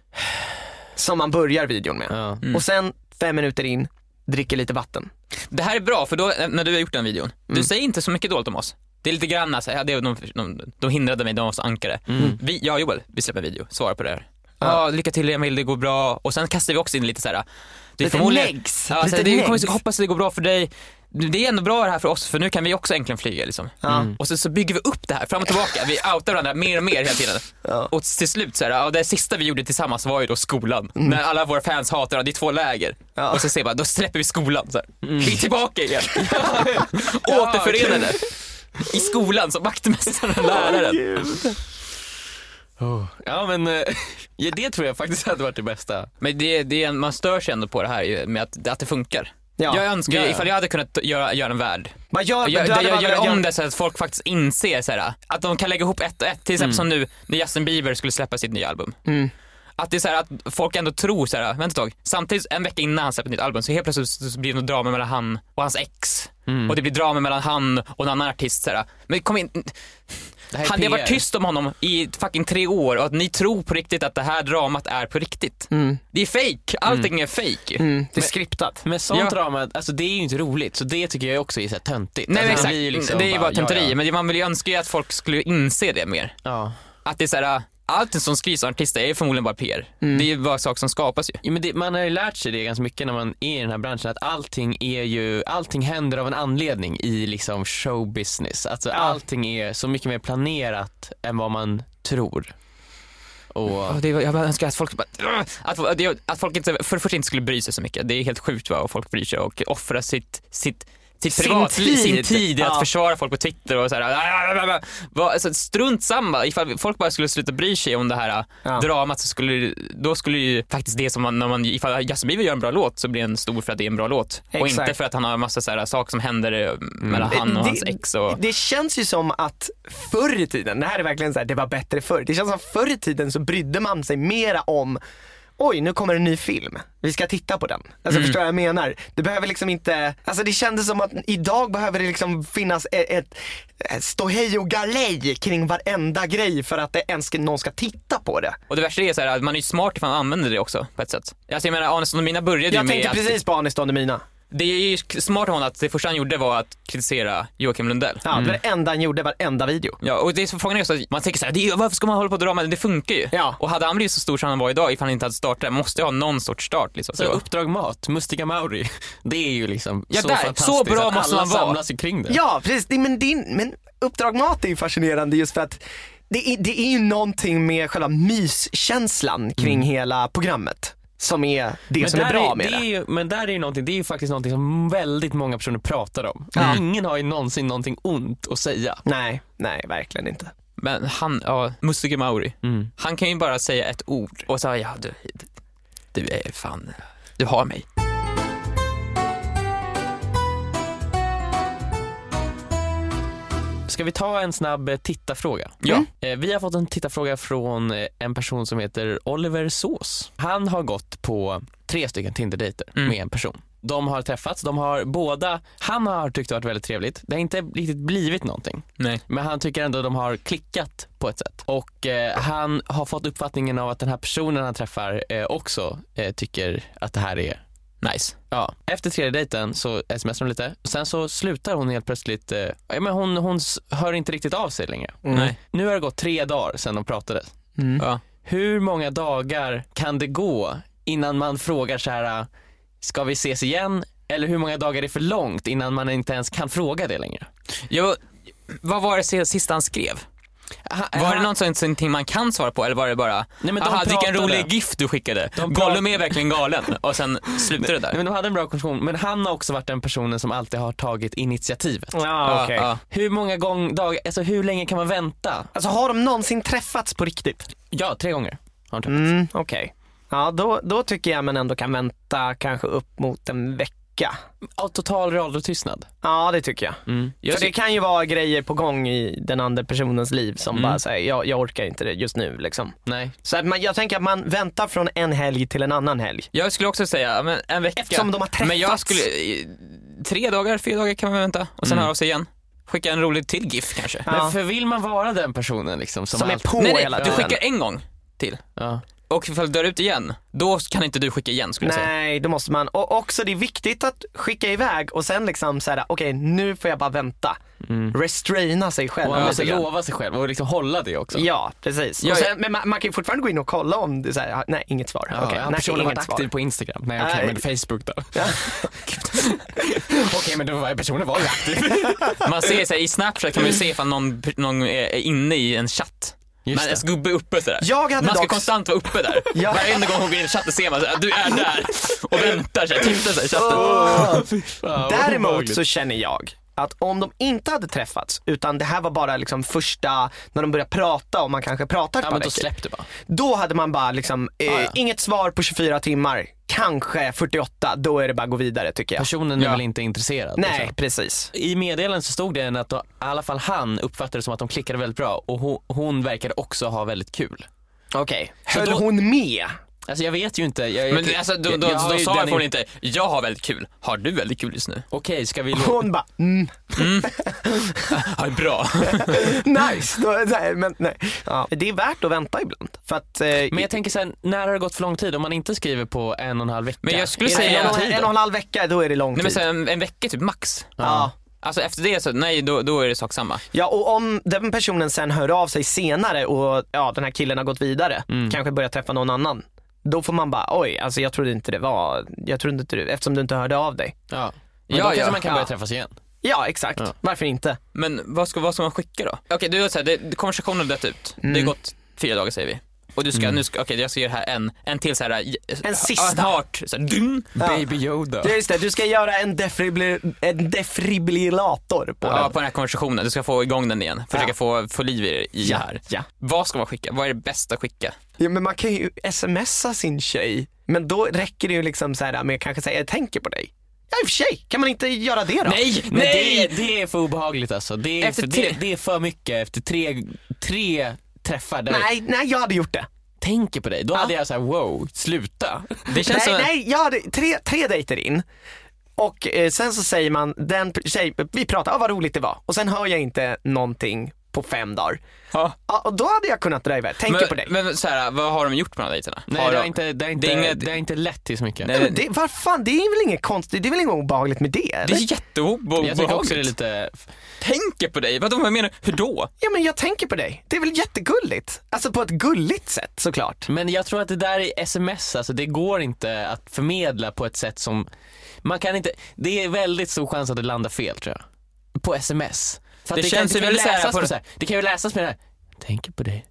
som man börjar videon med. Ja. Mm. Och sen fem minuter in, dricker lite vatten. Det här är bra, för då när du har gjort den videon, mm. du säger inte så mycket dåligt om oss. Det är lite grann, alltså, ja, det, de, de, de hindrade mig, de var så ankare. Mm. Vi, jag och Joel, vi släpper video, svara på det här. Ja, ah, lycka till Emil, det går bra. Och sen kastar vi också in lite så här. Det är lite negs. Ja, lite det kommer, hoppas att det går bra för dig. Det är ändå bra det här för oss, för nu kan vi också äntligen flyga liksom. Mm. Och så, så bygger vi upp det här fram och tillbaka. Vi outar varandra mer och mer hela tiden. Ja. Och till slut så här, ja, det sista vi gjorde tillsammans var ju då skolan. Mm. När alla våra fans hatar, det är två läger. Ja. Och så ser man, då släpper vi skolan så här. Mm. Vi är tillbaka igen. Återförenade. I skolan som vaktmästaren och läraren. Oh. Ja, men ja, det tror jag faktiskt hade varit det bästa. Men det, det, man stör sig ändå på det här med att, att det funkar. Ja. Jag önskar, ja, ja. ifall jag hade kunnat göra, göra en värld. Man gör, jag, jag, jag gör gör... om det så att folk faktiskt inser så här, att de kan lägga ihop ett och ett. Till exempel mm. som nu när Justin Bieber skulle släppa sitt nya album. Mm. Att det är så här, att folk ändå tror så här, vänta ett tag. Samtidigt en vecka innan han släpper ett nytt album så helt plötsligt så blir det något drama mellan han och hans ex. Mm. Och det blir drama mellan han och en annan artist så här. Men kom in. Det han, det har varit tyst om honom i fucking tre år och att ni tror på riktigt att det här dramat är på riktigt. Mm. Det är fake, allting mm. är fake. Mm. Det är skriptat. Men sånt ja. drama, alltså det är ju inte roligt, så det tycker jag också är så här töntigt. Nej, alltså, exakt. Det, liksom det är ju bara tönteri, ja, ja. men man vill ju önska att folk skulle inse det mer. Ja. Att det är så här, allt som skrivs av artister är förmodligen bara P R. Mm. Det är ju bara saker som skapas ju. Ja, men det, man har ju lärt sig det ganska mycket när man är i den här branschen, att allting är ju, allting händer av en anledning i liksom showbusiness. Alltså ja. allting är så mycket mer planerat än vad man tror. Och det, jag bara önskar att folk bara, att, att folk inte, för det första inte skulle bry sig så mycket. Det är helt sjukt vad folk bryr sig och offrar sitt, sitt Sitt privat, sin tid, sin tid ja. att försvara folk på Twitter och så här. Alltså, strunt samma. Ifall folk bara skulle sluta bry sig om det här ja. dramat, så skulle då skulle ju faktiskt det som man, när man ifall Justin Bieber gör en bra låt så blir den stor för att det är en bra låt. Exakt. Och inte för att han har en massa så här saker som händer mm. mellan han och det, hans ex och... Det känns ju som att förr i tiden, det här är verkligen så här, det var bättre förr. Det känns som att förr i tiden så brydde man sig mera om oj, nu kommer en ny film, vi ska titta på den. Alltså mm. förstår jag menar? Det behöver liksom inte, alltså det kändes som att idag behöver det liksom finnas ett, ett, ett ståhej och galej kring varenda grej för att det ens någon ska titta på det. Och det värsta är så här att man är smart ifall man använder det också på ett sätt. Alltså jag menar, Aniston och Mina började ju med Jag tänkte att... precis på Aniston och Mina. Det är ju smart av honom att det första han gjorde var att kritisera Joakim Lundell. Ja, det var det enda han gjorde, varenda video. Ja, och det är så frågan är just att man tänker så här, det är, varför ska man hålla på och dra med det? Det funkar ju. Ja. Och hade han blivit så stor som han var idag ifall han inte hade startat, måste ha någon sorts start liksom. Så Uppdrag Mat, Mustiga Mauri, det är ju liksom ja, så där, fantastiskt så bra att måste alla man vara. samlas kring det. Ja, precis. Det, men, din, men Uppdrag Mat är ju fascinerande just för att det är, det är ju någonting med själva myskänslan kring mm. hela programmet. Som är det men som är bra är, med det. det. Är ju, men där är ju någonting, det är ju faktiskt någonting som väldigt många personer pratar om. Ja. Ingen har ju någonsin någonting ont att säga. Nej, nej, verkligen inte. Men han, ja, Mustiga Mauri, mm. han kan ju bara säga ett ord och säga, ja du, du är fan, du har mig. Ska vi ta en snabb tittarfråga? Ja. Mm. Vi har fått en tittarfråga från en person som heter Oliver Sås. Han har gått på tre stycken Tinder-dejter mm. med en person. De har träffats, de har båda, han har tyckt det varit väldigt trevligt. Det har inte riktigt blivit någonting. Nej. Men han tycker ändå att de har klickat på ett sätt. Och eh, han har fått uppfattningen av att den här personen han träffar eh, också eh, tycker att det här är nice. Ja. Efter tredje dejten så smsar hon lite. Sen så slutar hon helt plötsligt. Eh, ja, men hon, hon hör inte riktigt av sig längre. Mm. Nej. Nu har det gått tre dagar sedan de pratade. Mm. Ja. Hur många dagar kan det gå innan man frågar så här: ska vi ses igen? Eller hur många dagar är för långt innan man inte ens kan fråga det längre? Jo, vad var det sista han skrev? Aha, var det någonting man kan svara på eller var det bara nej, men de aha, vilken pratade. rolig gif du skickade. De Gollum är verkligen galen och sen slutar det där. Nej, men de hade en bra konversation, men han har också varit den personen som alltid har tagit initiativet. Ja, okay. ja. Hur många gånger dagar, alltså hur länge kan man vänta? Alltså har de någonsin träffats på riktigt? Ja, tre gånger har de träffats. Mm, okej. Okay. Ja, då, då tycker jag man ändå kan vänta kanske upp mot en vecka. Ja, total radiotystnad. Ja, det tycker jag. Mm. För jag det kan ju vara grejer på gång i den andra personens liv som mm. bara säger, jag, jag orkar inte det just nu liksom. Nej. Så att man, jag tänker att man väntar från en helg till en annan helg. Jag skulle också säga, men en vecka. Eftersom de har träffats. Men jag skulle, tre dagar, fyra dagar kan man vänta och sen mm. höra av sig igen. Skicka en rolig till gif kanske. Ja. Men för vill man vara den personen liksom som, som är på nej, nej, hela du tiden. skickar en gång till. Ja. Och ifall du dör ut igen, då kan inte du skicka igen skulle jag säga. Nej, då måste man. Och också det är viktigt att skicka iväg och sen liksom säga, okej, okay, nu får jag bara vänta. Mm. Restraina sig själv. Och man måste lova sig själv och liksom hålla det också. Ja, precis. Ja, och sen, men man, man kan ju fortfarande gå in och kolla om det är så här, nej, inget svar. Ja, okay, han personen har varit aktiv på Instagram. Nej, okej, okay, men Facebook då. Ja. Okej, okay, men då var personen var ju aktiv. Man ser så här, i Snapchat kan man ju se ifall någon, någon är inne i en chatt. Men en gubbe uppe sådär. Man ska dock... konstant vara uppe där. Ja. Varje gång hon går in i chatten ser man såhär, du är där och väntar såhär, tittar såhär i chatten. Oh. Fan, däremot så känner jag att om de inte hade träffats utan det här var bara liksom första när de började prata och man kanske pratar ett ja, par men då veckor, släppte bara. Då hade man bara liksom eh, ah, ja. inget svar på tjugofyra timmar, kanske fyrtioåtta, då är det bara att gå vidare tycker jag. Personen är ja. väl inte intresserad. Nej, liksom. precis. I meddelandet så stod det att då, i alla fall han uppfattade det som att de klickade väldigt bra och hon, hon verkade också ha väldigt kul. Okej, okay. Höll då... hon med? Alltså jag vet ju inte. Jag, men alltså, då, då, jag, då sa jag hon inte, jag har väldigt kul. Har du väldigt kul just nu? Okej, okay, ska vi... Hon bara, mm. mm. Ja, bra. Nice. Då, nej, men, nej. Ja. Det är värt att vänta ibland. För att, eh, men jag tänker så här, när har det gått för lång tid om man inte skriver på en och en halv vecka? Men jag skulle säga... En, en, en och en halv vecka, då är det lång nej, tid. Men så en, en vecka typ max. Ja. ja. Alltså efter det så, nej då, då är det sak samma. Ja, och om den personen sen hör av sig senare och ja, den här killen har gått vidare, mm. kanske börjar träffa någon annan, då får man bara, oj, alltså jag trodde inte det var, jag trodde inte det, eftersom du inte hörde av dig. Ja, men ja, då kanske ja. man kan börja träffas igen. Ja, exakt. Ja. Varför inte? Men vad ska, vad ska man skicka då? Okej, okay, du har sagt, konversationen har dött ut. Mm. Det har gått fyra dagar säger vi. Och du ska, mm. nu ska, okej okay, jag ska göra här en, en till så här. En sista. Hart, så här, dun, ja. Baby Yoda. Ja, just det, du ska göra en, defibri- en defibrillator på ja, den. Ja, på den här konversationen. Du ska få igång den igen. Försöka ja. få, få liv i, i ja. det här. Ja. Vad ska man skicka? Vad är det bästa att skicka? Ja, men man kan ju smsa sin tjej. Men då räcker det ju liksom så här med kanske säga, jag tänker på dig. Ja, i och för sig. Kan man inte göra det då? Nej, men nej! Det, det är för obehagligt alltså. Det är, för, det, det är för mycket efter tre, tre träffar. Där. Nej, nej, jag hade gjort det. tänker på dig. Då Ja. hade jag så här: wow, sluta. Det känns Nej, som... nej, jag hade tre, tre dejter in. Och eh, sen så säger man, den tjej, vi pratar, ah, vad roligt det var. Och sen hör jag inte någonting på fem dagar. Ja. Ja, och då hade jag kunnat dra iväg, tänker Men, på dig. men så här, vad har de gjort på de här dejterna? Nej, har det har de... inte, det har inte, det det är inget- har inte lett till så mycket. Nej, Men det, vad fan, det är väl inget konstigt, det är väl inget obehagligt med det, Det eller? är jätteobehagligt. Jag tycker också det är lite... Tänker på dig? Vadå, vad menar du? Hur då? Ja, men jag tänker på dig. Det är väl jättegulligt? Alltså på ett gulligt sätt, såklart. Men jag tror att det där är sms, alltså det går inte att förmedla på ett sätt som man kan inte, det är väldigt stor chans att det landar fel, tror jag. På sms. För att Det det, känns kan, ju det, kan ju väldigt så här läsas på på det- så här, det kan ju läsas med det här, tänker på dig.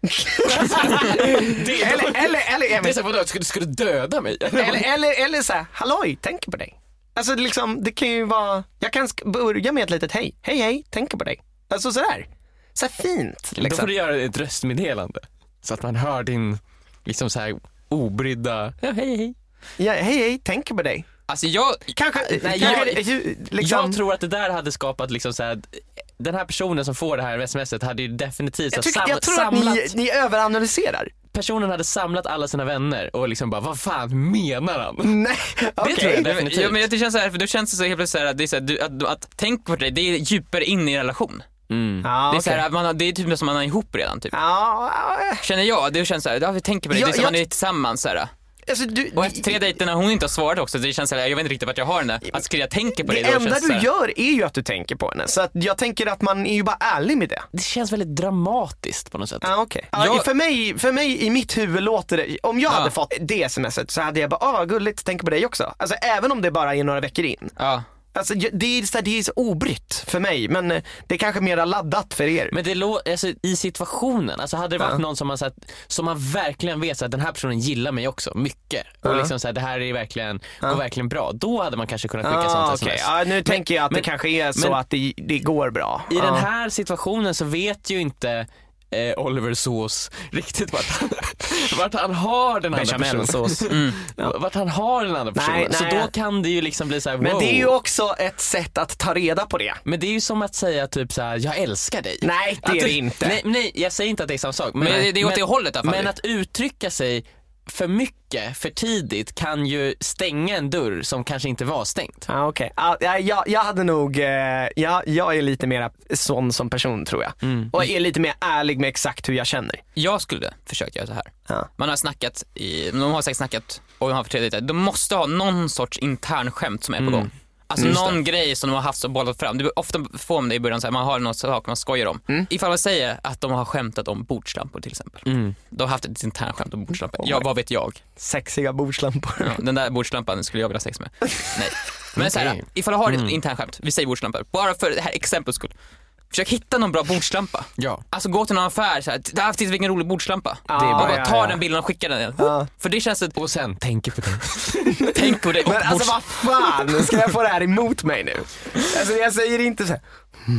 det, Eller, eller, eller, det är Emil, så, vadå, ska, du- ska du döda mig? eller, eller, eller så här, halloj, tänker på dig. Alltså det liksom, det kan ju vara, jag kan sk- börja med ett litet hej, hej hej, tänker på dig. Alltså sådär, så här fint Då får liksom. du göra ett röstmeddelande. Så att man hör din, liksom så här obrydda, ja, hej hej. Ja, hej hej, tänker på dig. Alltså jag... Kanske, Nej, kanske jag- ju, liksom, Jag tror att det där hade skapat liksom så här, den här personen som får det här smset hade ju definitivt så jag, här tycker, sam- jag tror samlat, att ni, ni överanalyserar. personen hade samlat alla sina vänner och liksom bara, vad fan menar han? Nej, okej. tror jag Nej, men, definitivt. ja, men det känns så här, för då känns det så helt plötsligt så här, att, det är så här, du, att, att tänk på det, det är djupare in i relation. Mm. Ja, Det är, så okej. här, att man har, det är typ som man är ihop redan typ. Ja, Känner jag, det känns så här, ja, vi tänker på det, Ja, det är som jag- man är tillsammans så här. alltså, du, Och efter tre dejter när hon inte har svarat också, det känns så här, jag vet inte riktigt vart jag har henne. Att skriva tänker på det det, då enda känns du så här, gör är ju att du tänker på henne. Så att jag tänker att man är ju bara ärlig med det. Det känns väldigt dramatiskt på något sätt. Ja, okej. Ja, Jag- för, mig, för mig i mitt huvud låter det, om jag Ja. hade fått det smset så hade jag bara, ah vad gulligt, tänker på dig också. Alltså även om det bara är några veckor in. Ja. Alltså jag- det är så, här, det är så obrytt för mig, men eh, det är kanske mer laddat för er. Men det lå- alltså, i situationen, alltså hade det varit Ja. någon som man, så att, som man verkligen vet att den här personen gillar mig också mycket och Ja. liksom så här, det här är verkligen, Ja. går verkligen bra, då hade man kanske kunnat skicka ah, sånt okej. sms. Ja, nu tänker jag att men- det kanske är så men- att det, det går bra. I ja. den här situationen så vet ju inte eh, Oliver Sås riktigt vart han, vart han har den andra personen. Bechamelsås. Mm. Vart han har den andra Nej, personen. Så nej. då kan det ju liksom bli så här: Men wow. det är ju också ett sätt att ta reda på det. Men det är ju som att säga typ så här: jag älskar dig. Nej, det Att är du- det inte. Nej, nej, jag säger inte att det är samma sak. Men det- det är åt det hållet i alla fall. Men att uttrycka sig för mycket, för tidigt kan ju stänga en dörr som kanske inte var stängt. Ja, okej. Ja, ja, jag, jag hade nog, eh, ja, jag är lite mer sån som person tror jag. Mm. Och är lite mer ärlig med exakt hur jag känner. Jag skulle försöka göra så här. Ja. Man har snackat, i, de har säkert snackat och de har för tre dejter. De måste ha någon sorts intern skämt som är på gång. Alltså Just någon grej som de har haft så bollat fram. Det, ofta får man det i början, så här, man har någon sak man skojar om. Mm. Ifall man säger att de har skämtat om bordslampor till exempel. Mm. De har haft ett internt skämt om bordslampor. Oh Ja, my- vad vet jag? Sexiga bordslampor. Ja, den där bordslampan skulle jag vilja ha sex med. Nej. Men så här, Okej. ifall jag har ett internt skämt, vi säger bordslampor, bara för det här exemplets skull. Försök hitta någon bra bordslampa. Ja. Alltså gå till någon affär, så här, där finns vilken rolig bordslampa. Ja, och bara ja, ta ja. den bilden och skicka den igen. Ja. För det känns ett, Och sen tänker på det. tänk på det. Och Men alltså bords- vad fan, ska jag få det här emot mig nu? Alltså jag säger inte så här. "Hmm,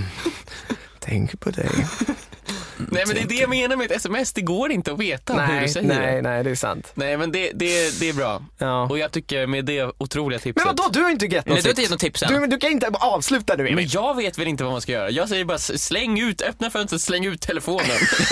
tänk på dig. Nej, men det är det jag menar med ett sms, det går inte att veta hur du Nej, säger nej, det. nej, det är sant. Nej, men det, det, det är bra. Ja. Och jag tycker med det otroliga tipset. Men vadå, du har inte gett Nej, något du har inte gett något tips än. Du, men du kan inte avsluta nu, Men Emil. jag vet väl inte vad man ska göra. Jag säger bara släng ut, öppna fönstret, släng ut telefonen.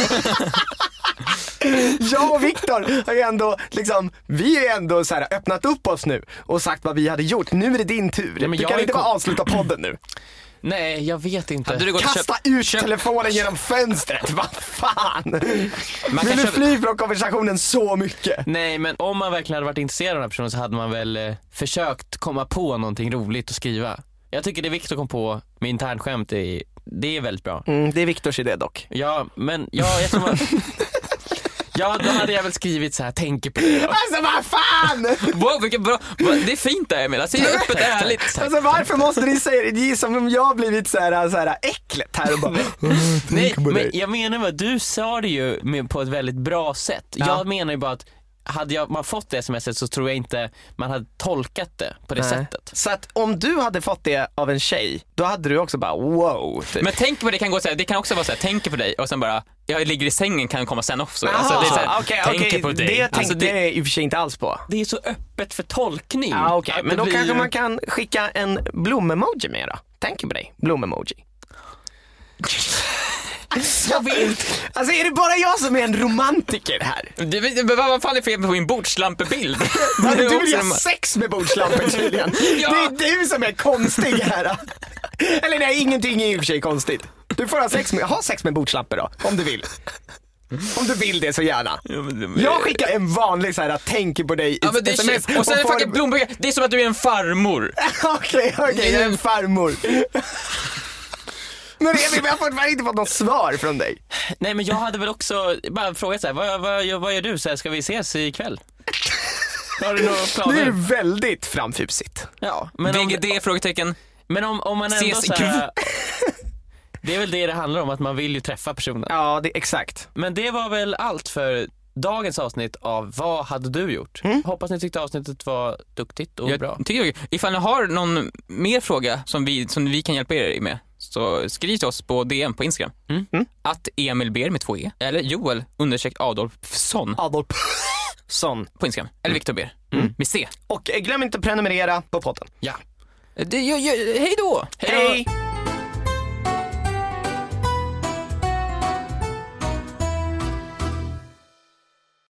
Jag och Viktor har ju ändå, liksom, vi har ju ändå så här öppnat upp oss nu och sagt vad vi hade gjort. Nu är det din tur. Ja, men du jag kan är inte bara kom- avsluta podden nu. Nej, jag vet inte. Hade du gått och Kasta köpt- ut köp- telefonen genom fönstret, vad fan. Man Vill kan du köpa- fly från konversationen så mycket? Nej, men om man verkligen hade varit intresserad av den här personen så hade man väl eh, försökt komma på någonting roligt att skriva. Jag tycker det Victor kom på med internskämt, det är, det är väldigt bra. Mm, det är Viktors idé dock. Ja, men ja, jag tror man... Ja, då hade jag väl skrivit så här: tänker på det. Alltså vad fan! Wow, vilken bra. Det är fint där, Emil. Alltså, det är öppet ärligt. Alltså varför måste ni säga det? Det är som om jag har blivit så här, så här äckligt här och bara Nej, på men dig. jag menar vad du sa det ju med, på ett väldigt bra sätt. Ja. Jag menar ju bara att hade jag, man fått det smset så tror jag inte man hade tolkat det på det Nej. sättet. Så att om du hade fått det av en tjej, då hade du också bara wow typ. Men tänk på det, kan gå så här, det kan också vara så här, tänker på dig och sen bara, jag ligger i sängen kan komma sen också. Jaha, Alltså, det är så här, okej, tänker okej, på dig. det tänkte Alltså, det, jag i och för sig inte alls på. Det är så öppet för tolkning. Ja, okej, Att men det då blir kanske ju- man kan skicka en blomemoji med då. Tänker på dig, blomemoji. Jag vet. Alltså är det bara jag som är en romantiker här? Det, det, vad fan är fel på min bordslampebild? Du vill ju ha sex med bordslampor tydligen. Ja. Det är du som är konstig här. Eller nej, ingenting är i och för sig konstigt. Du får ha sex med, ha sex med bordslampor då, om du vill. Om du vill det så gärna. Ja, men det... Jag skickar en vanlig så här att tänker på dig i ja, men det är sms. Och sen och får... blomböcker. Det är som att du är en farmor. Okej, okej, okay, jag är en farmor. Men Emil, vi har fortfarande inte fått något svar från dig. Nej, men jag hade väl också bara frågat så här, vad, vad, vad gör du? Så här, ska vi ses ikväll? Har du några planer? Det är väldigt framfusigt. Ja, men V G D, frågetecken. Men om, om man ändå ses så här, det är väl det det handlar om, att man vill ju träffa personen. Ja, det är exakt. Men det var väl allt för dagens avsnitt av Vad hade du gjort? Mm. Hoppas ni tyckte avsnittet var duktigt och jag bra. Tycker jag, ifall ni har någon mer fråga som vi, som vi kan hjälpa er med, så skriv till oss på D M på Instagram. Mm. Mm. Att Emil Ber med två E. Eller Joel undersökt Adolfsson. Adolfsson. På Instagram. Eller Viktor Ber. Mm. Med C. Och glöm inte att prenumerera på podden. Ja. Det, jag, jag, hej då! Hej då!